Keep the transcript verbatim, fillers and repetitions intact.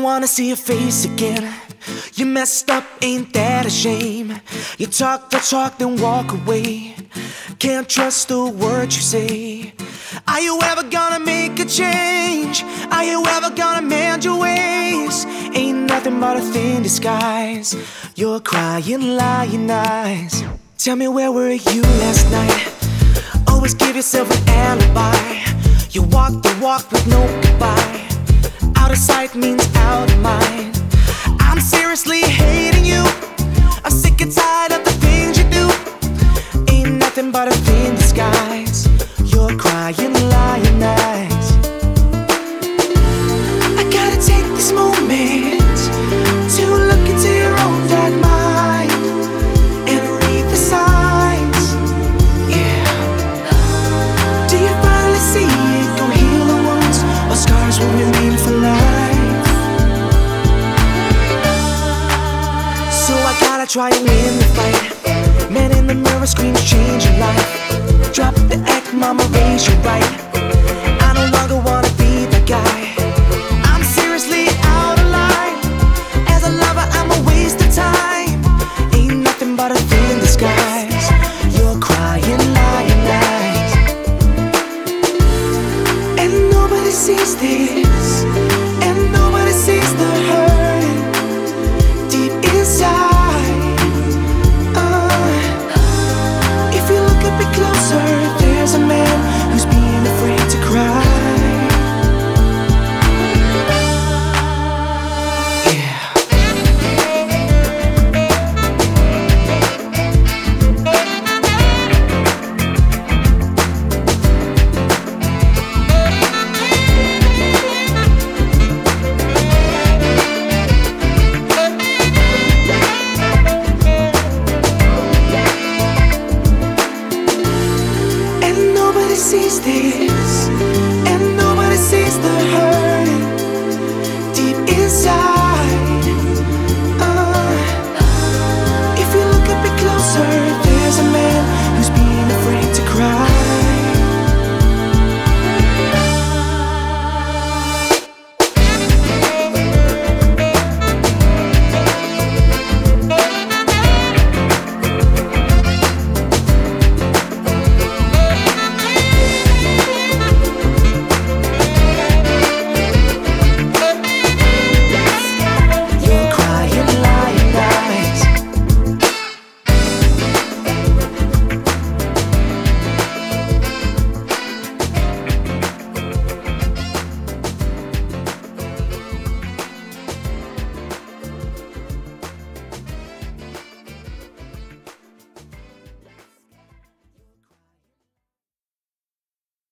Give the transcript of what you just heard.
don't wanna see your face again. You messed up, ain't that a shame? You talk the talk, then walk away. Can't trust the words you say. Are you ever gonna make a change? Are you ever gonna mend your ways? Ain't nothing but a thin disguise. Your crying, lying eyes. Tell me, where were you last night? Always give yourself an alibi. You walk the walk with no goodbye. Out of sight means out of mind. I'm seriously hating you. I'm sick and tired of the things you do. Ain't nothing but a thin disguise. Your crying, lying eyes. I gotta take this moment to look into your own dark mind and read the signs. Yeah. Do you finally see it? Go heal the wounds, or scars will remain for life. So I gotta try and win the fight. Man in the mirror screams, change your life. Drop the act, mama, raise your right. I no longer wanna be the guy. I'm seriously out of line. As a lover, I'm a waste of time. Ain't nothing but a thin disguise. You're crying, lying eyes. And nobody sees this. And nobody sees the hurt deep inside. uh, If you look a bit closer, there's a man who's being afraid to cry. Sees this.